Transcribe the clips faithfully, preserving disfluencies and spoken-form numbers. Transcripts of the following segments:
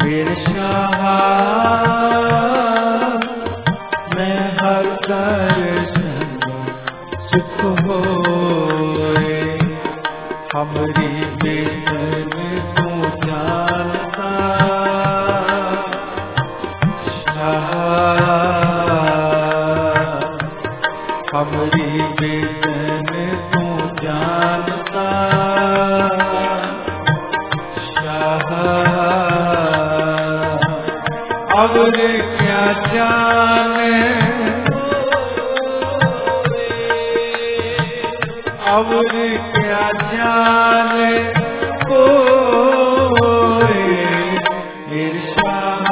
मेरे शाह मैं हर दर्शन सुख होए। हमरी बेसन तू जानता शाह, हमरी बेसन तू जानता शाह। अब क्या जाने अब क्या जाने कोई मेरे शाह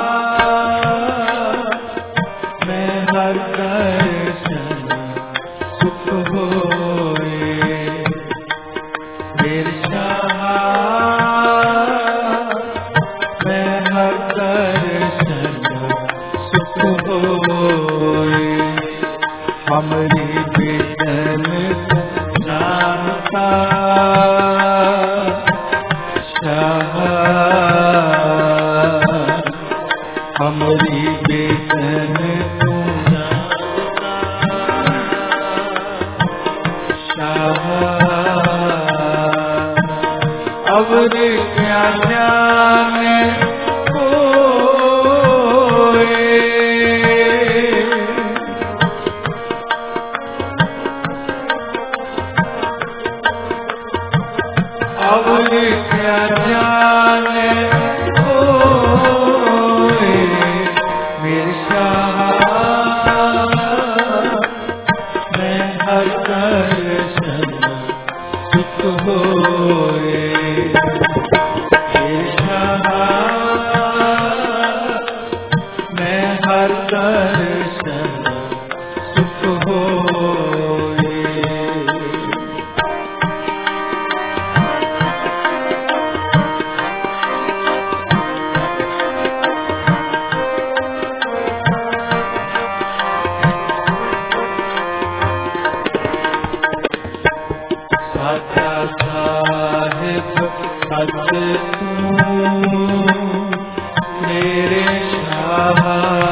मैं हर दर्शन सुख होए। मेरे शाह मैं हर दर्शन सुख होए। हमरी बेसन जानता शाह, हमरी बेसन तू जानता शाह। अब क्या जाने अब क्या जाने कोई मेरे शाह मैं हर दर्शन सुख होए। मेरे शाह मैं हर दर्शन सुख होए। साचा साहिब सच तू मेरे शाह,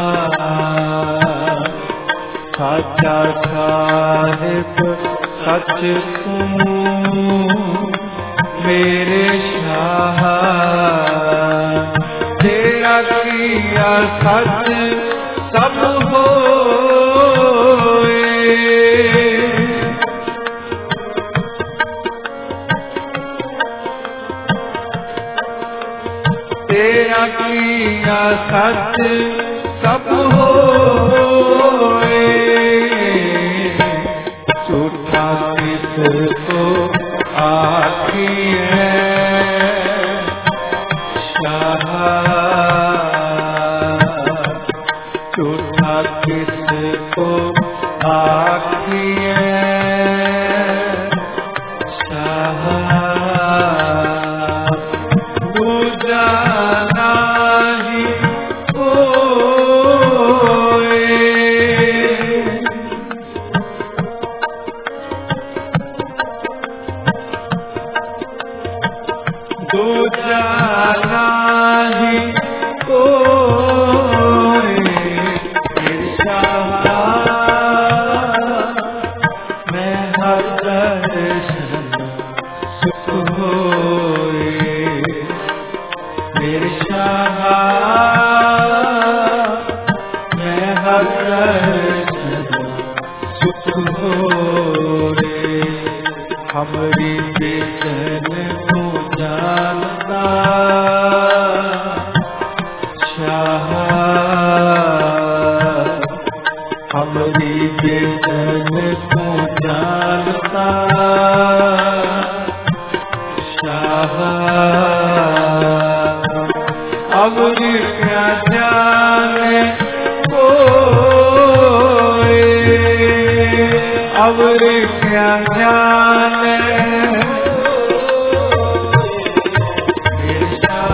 साचा साहिब सच तू मेरे शाह। तेरा किया सच सब होए। तेरा किया सच सब होए। झूठा किसको आखिए शाह, झूठा किसको आखिए शाह। दूजा नाही कोई दूजा नाही कोई मेरे शाह मैं हर दर्शन सुख होए। मेरे शाह मैं हर दर्शन सुख होए। हमरी बेसन तू जानता शाह, हमरी बेसन तू जानता शाह। अब क्या जाने कोई अब क्या जाने मेरे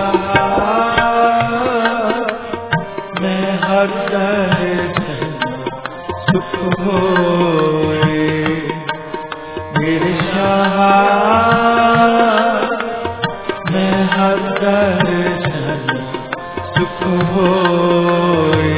शाह मैं हर दर्शन सुख होए। मेरे शाह मैं हर दर्शन सुख होए।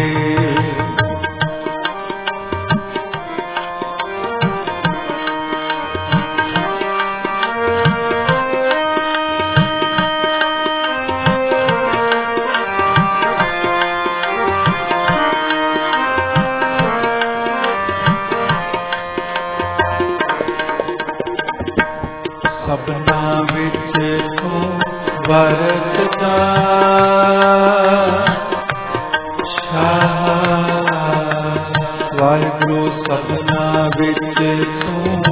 सपना विच तू वरतदा शाह, वाहिगुरु सपना विच तू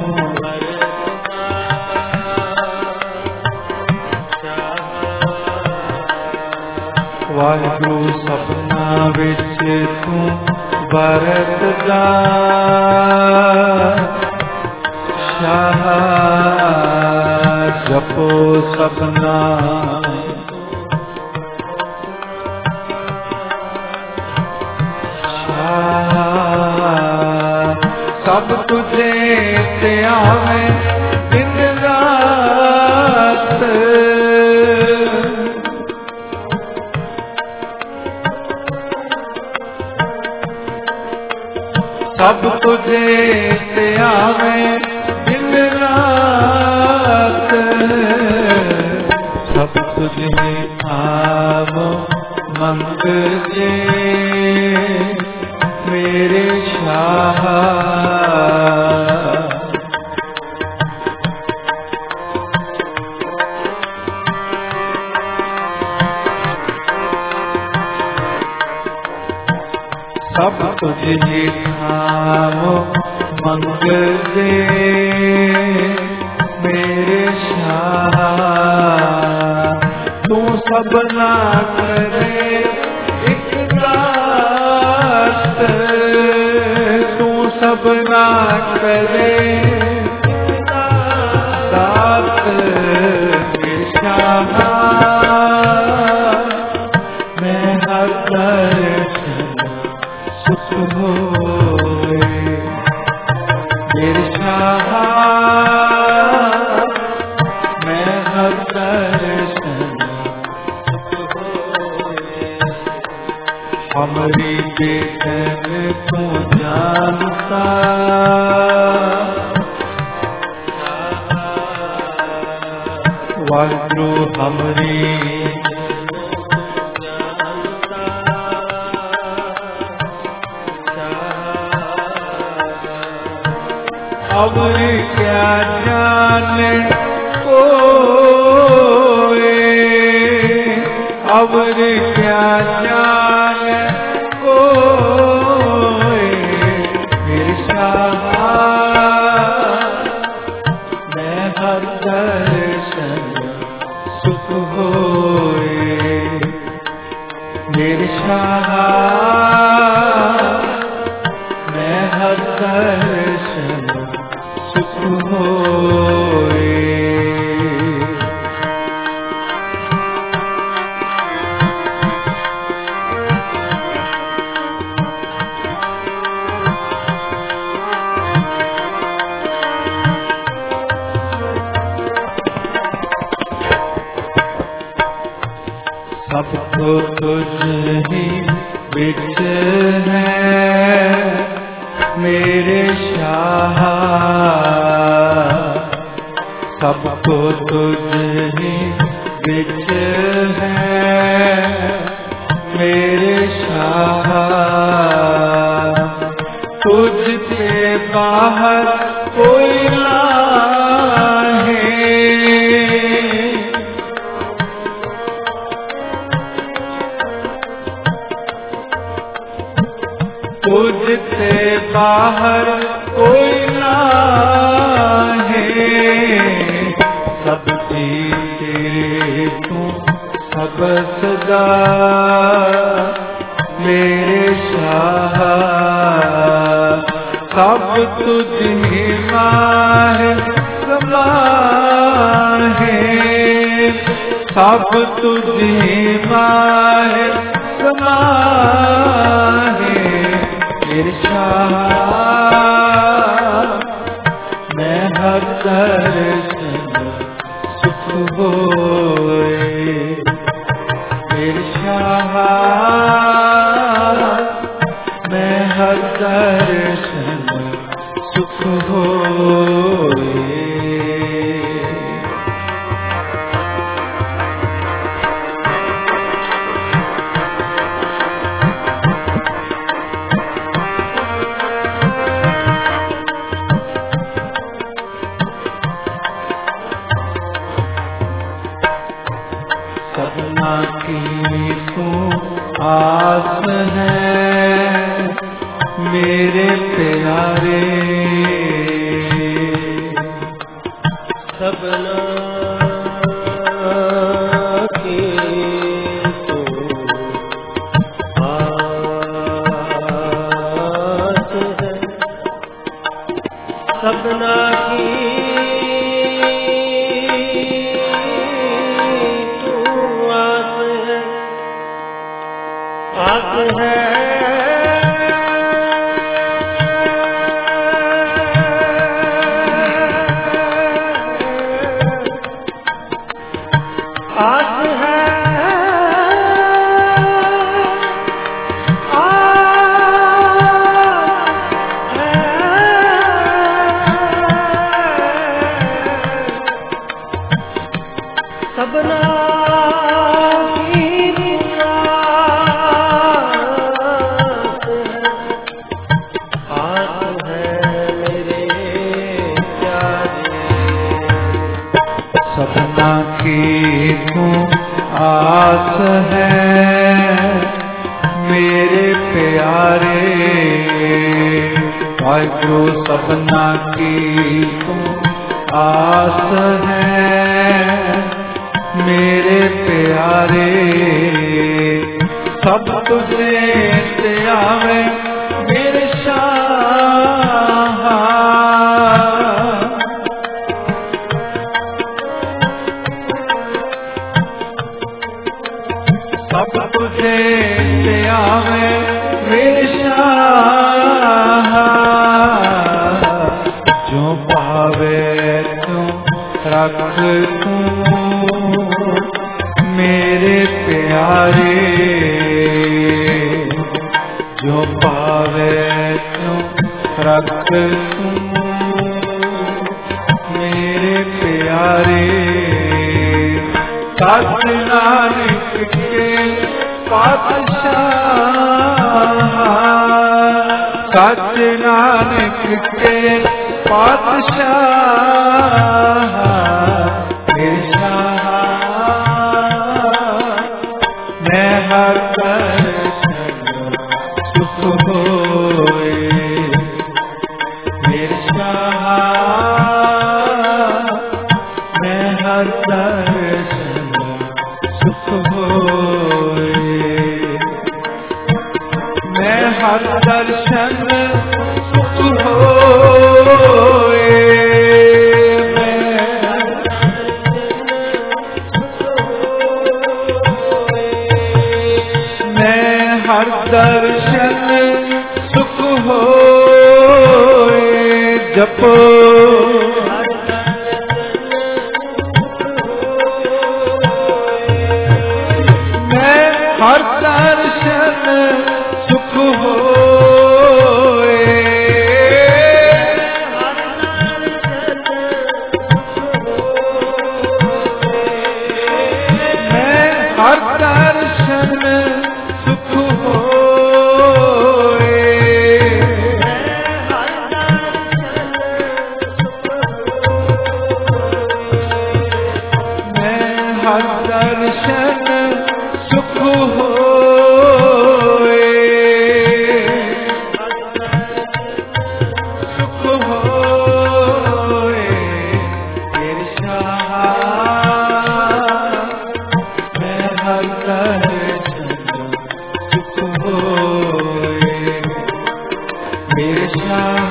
वाहिगुरु सपना विच तू वरतदा शाह, जपो सपना शाह, सब तुझे ते आवे दिन रात, सब तुझे ते आवे दिन रात, सब तुझे आवो मंगले मेरे शाह, सब तुझे आवो मंगले मेरे शाह, तू सबना करे एक रात, तू सबना करे रात मेरे शाह, मैं हर दर्शन सुख होए मेरे शाह, मैं हर दर्शन सुख होए। हमरी बेटन तू जानता वाहिगुरु, हमरी अब क्या जाने कोई, अब क्या जाने कोई मेरे शाह, मैं हर दर्शन सुख होए मेरे शाह, मैं हर दर्शन सुख होए। सबको तुझ ही बिच है मेरे शाह, सबको तुझ ही बिच है मेरे शाह, तुझसे बाहर कोई नाही, तुझसे बाहर कोई नाही, सब तेरे तू सब सदा मेरे शाह, सब तुझे माहे समाहे, सब तुझे माहे समाहे मेरे शाह, मैं हर दर्शन सुख होए मेरे शाह। शाह मैं हर दर्शन सुख होए। सबना की तू आस है मेरे प्यारे, सबना की तू आस है, सबना की आस है, आस है, सबना सबना की तू आस है मेरे प्यारे, वाहिगुरु सबना की तू आस है मेरे प्यारे, सब तुझे ते आवे मेरे शाह, सब तुझे ते आवे मेरे शाह, जो पावे तू रख तू मेरे प्यारे, जो पावे तू रख तू मेरे प्यारे, सत नानक के पातशाह, सत नानक के पातशाह मेरे शाह, मैं हर दर्शन सुख होए मेरे शाह, मैं हर दर्शन सुख होए, मैं हर दर्शन सुख होए, मैं हर दर्शन सुख होए, जपो मैं हर दर्शन सुख होए, मैं हर दर्शन सुख होए, मैं हर दर्शन सुख होए, सुख होए तेरे शाह, मैं हर दर्शन सुख होए मेरे शाह,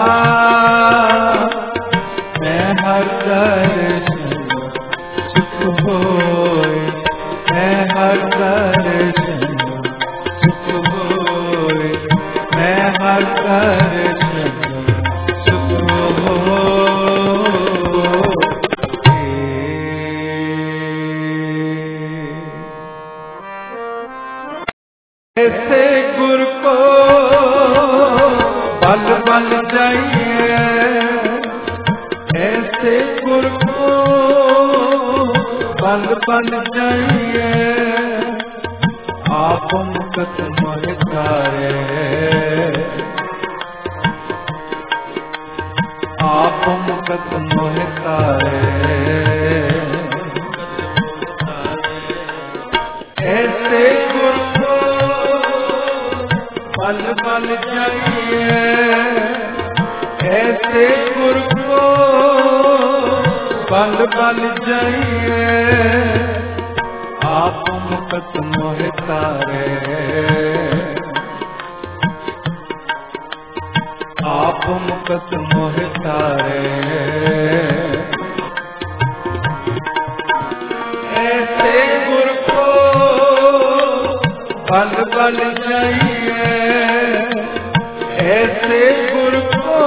मैं हर दर्शन सुख होए, मैं हर दर्शन सुख होए, मैं हर दर्शन सुख होए। ऐसे गुर को बल बल जाइए, ऐसे गुर को बल बल जाइए, आप मुकत मोह तारे, आप मुकत मोह तारे, ऐसे गुर को बल बल जाइए, ऐसे गुर को बल बल जाइए, आप मुकत मोह तारे, आप मुकत मोह तारे, ऐसे गुर को बल बल जाइए, ऐसे गुर को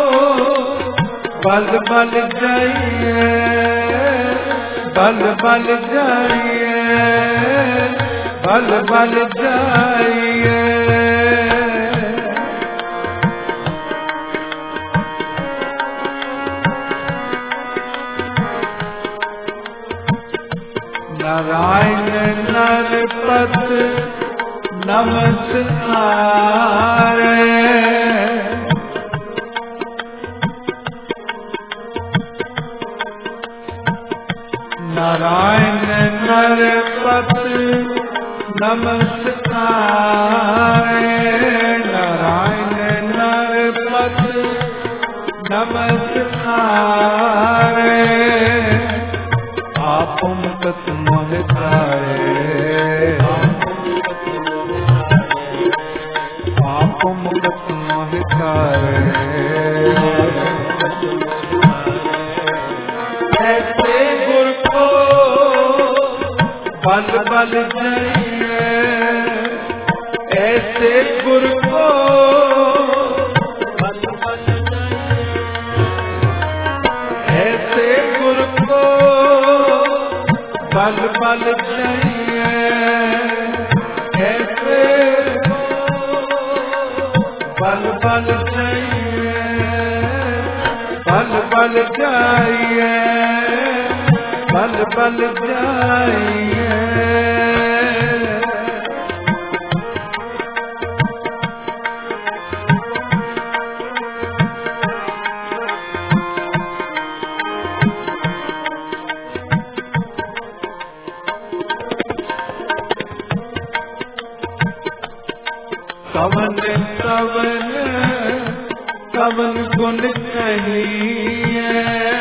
बल बल जाइए, बल बल जाइए, बल बल जाइए, नारायण नरपत नमस्कार, नारायण नरपत नमस्कार, नारायण नरपत नमस्कार, आप मुकत मोह तारे, आप मुकत मोह तारे, ऐसे गुर को बल बल जाइए, ऐसे गुर को बल बल जाइए, ऐसे गुर को बल बल जाइए, ऐसे बल बल जाइए, बल बल जाइए, बल बल जाइए, कवन कवन कवन गुण कहिए,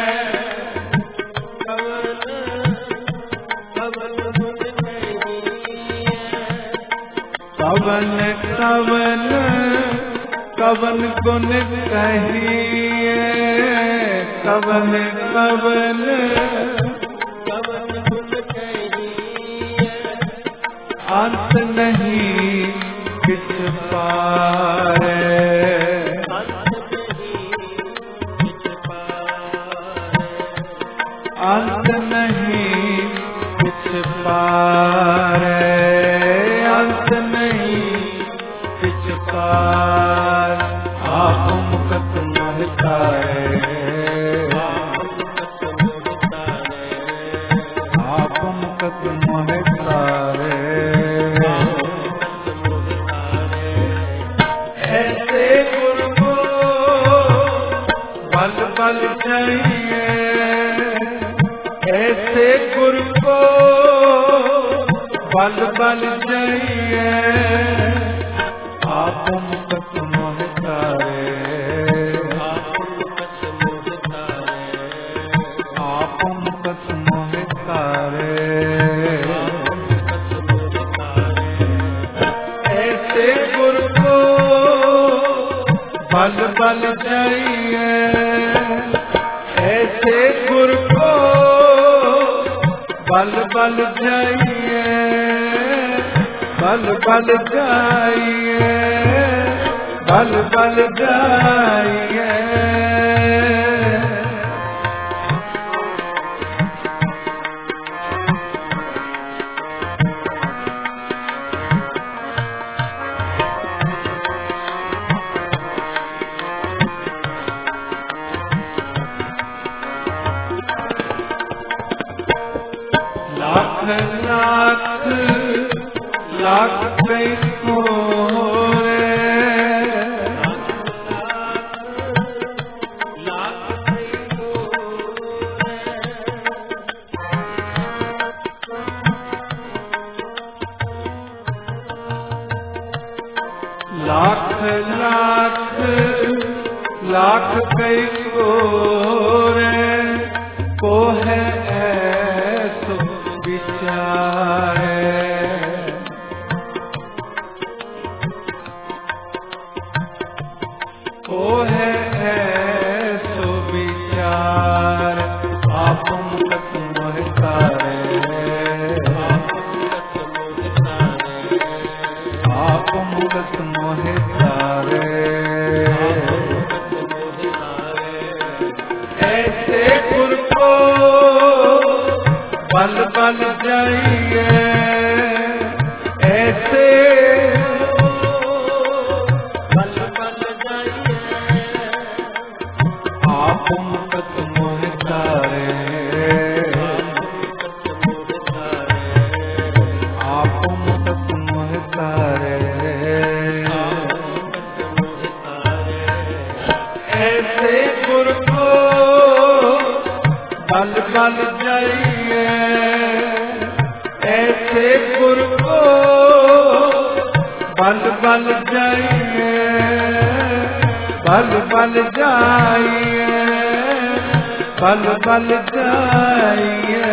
कवन कवन गुण कहिए, कवन कवन कवन गुण कहिए, कवन कवन कवन गुण कहिए, अंत नहीं किछ पारे, अंत नहीं किछ पारे, अंत नहीं किछ पार, आप मुकत मोह तारे, आप मुकत मोह तारे, बल जाइए, ऐसे गुर को बल बल जाइए, आप मुकत मोह तारे, आप मुकत मोह तारे, ऐसे गुर को बल बल जाइए, ऐसे गुर को बल बल जाइए, बल बल जाइए, बल बल जाइए, लाख कई मोरे लाख लाख लाख कई गोरे को है ऐसो विचारे को है ऐसो विचार आप मुकत मोहतारे आप मुकत मोहतारे ऐसे गुर को बल बल जाइए ऐसे बल बल जाइए आप मुकत मोहतारे आप मुकत मोहतारे ऐसे गुर को बल बल जाइए ऐसे गुर को बल बल जाइए बल बल जाइए बल बल जाइए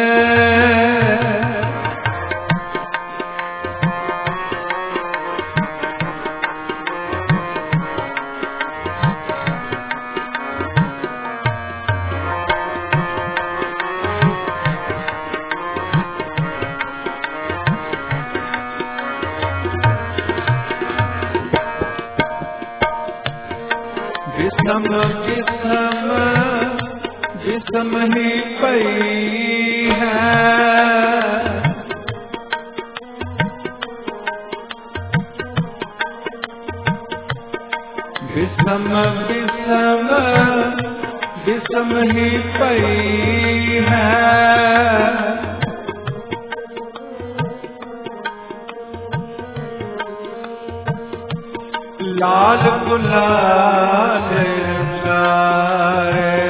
विषम विषम विषम ही पई है विषम विषम विषम ही पई है लाल गुलाल रंगाए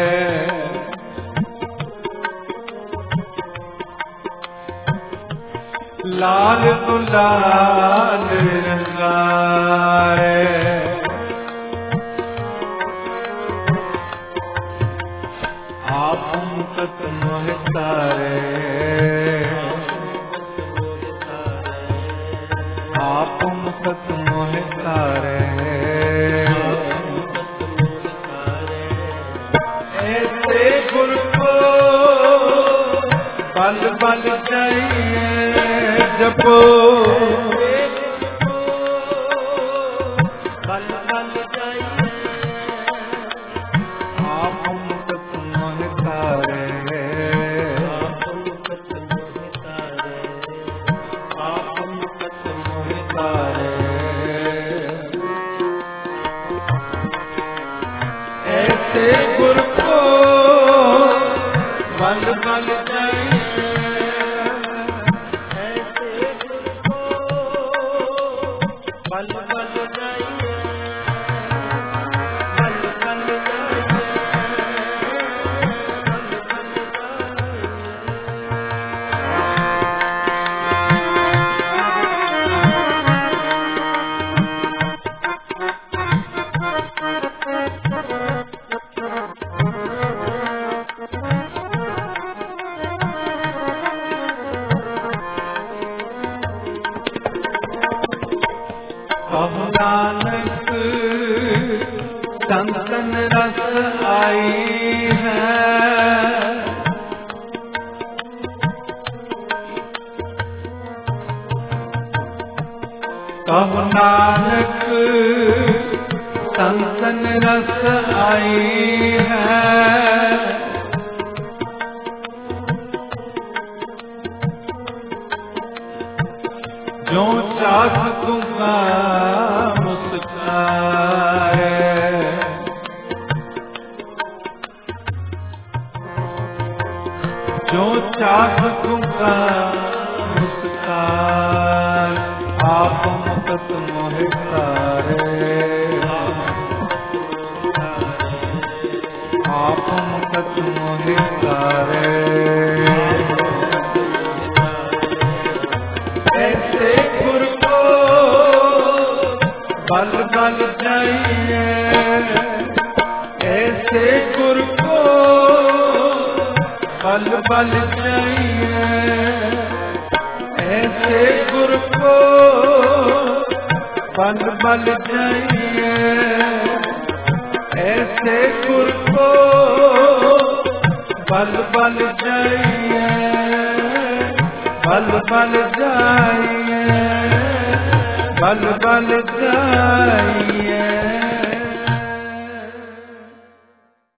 लाल गुलाल रंगाए आप मुकत मोहतारे आप मुकत मोहतारे ऐसे गुर को बल बल जाइए जपो बल बल जाइए आप मुकत मोहतारे आप मुकत मोहतारे ऐसे गुर को बल बल जाइए ऐसे गुर को बल बल जाइए बल बल जाइए कहु नानक संतन रस आई है कहु नानक संतन रस आई है जो चाह दूंगा मुस्काए जो चाह दूंगा मुस्काए ਕਾਰ आप मुक्त मोहि तारे आप मुक्त मोहि तारे ऐसे गुर को बल बल जाइए ऐसे गुर को बल बल जाइए ऐसे गुर को बल बल जाइए ऐसे गुर को बल बल जाइए बल बल जाइए बल बल जाइए